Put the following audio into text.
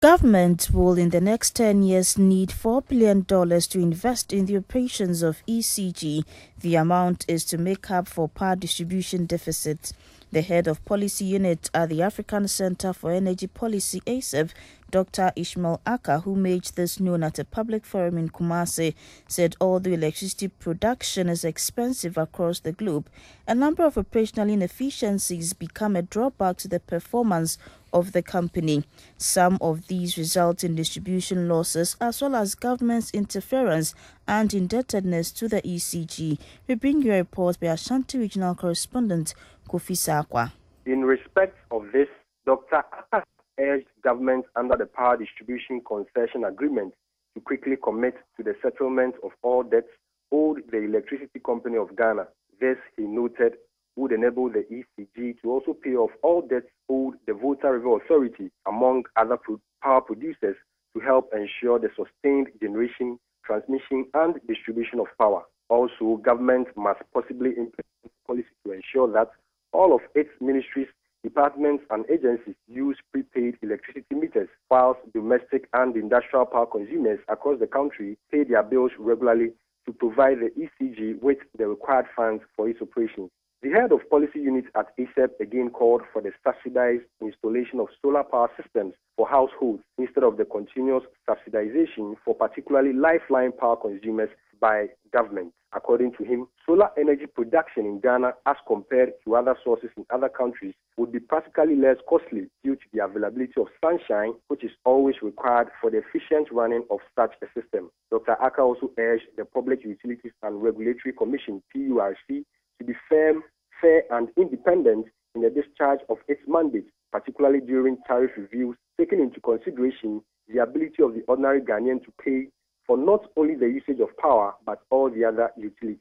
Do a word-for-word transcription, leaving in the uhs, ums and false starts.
Government will in the next ten years need four billion dollars to invest in the operations of E C G. The amount is to make up for power distribution deficits. The head of policy unit at the African Center for Energy Policy, A C E P, Doctor Ishmael Aka, who made this known at a public forum in Kumasi, said although electricity production is expensive across the globe, a number of operational inefficiencies become a drawback to the performance of the company. Some of these result in distribution losses as well as government's interference and indebtedness to the E C G. We bring you a report by Ashanti Regional Correspondent Kofi Sakwa. In respect of this, Doctor Aka urged government under the Power Distribution Concession Agreement to quickly commit to the settlement of all debts owed the Electricity Company of Ghana. This, he noted, would enable the E C G to also pay off all debts owed the Volta River Authority, among other power producers, to help ensure the sustained generation, transmission, and distribution of power. Also, government must possibly implement policy to ensure that all of its ministries, departments, and agencies use prepaid electricity meters, whilst domestic and industrial power consumers across the country pay their bills regularly to provide the E C G with the required funds for its operations. The head of policy unit at A C E P again called for the subsidized installation of solar power systems for households instead of the continuous subsidization for particularly lifeline power consumers by government. According to him, solar energy production in Ghana as compared to other sources in other countries would be practically less costly due to the availability of sunshine, which is always required for the efficient running of such a system. Doctor Aka also urged the Public Utilities and Regulatory Commission, P U R C, to be firm, fair, and independent in the discharge of its mandate, particularly during tariff reviews, taking into consideration the ability of the ordinary Ghanaian to pay for not only the usage of power, but all the other utilities.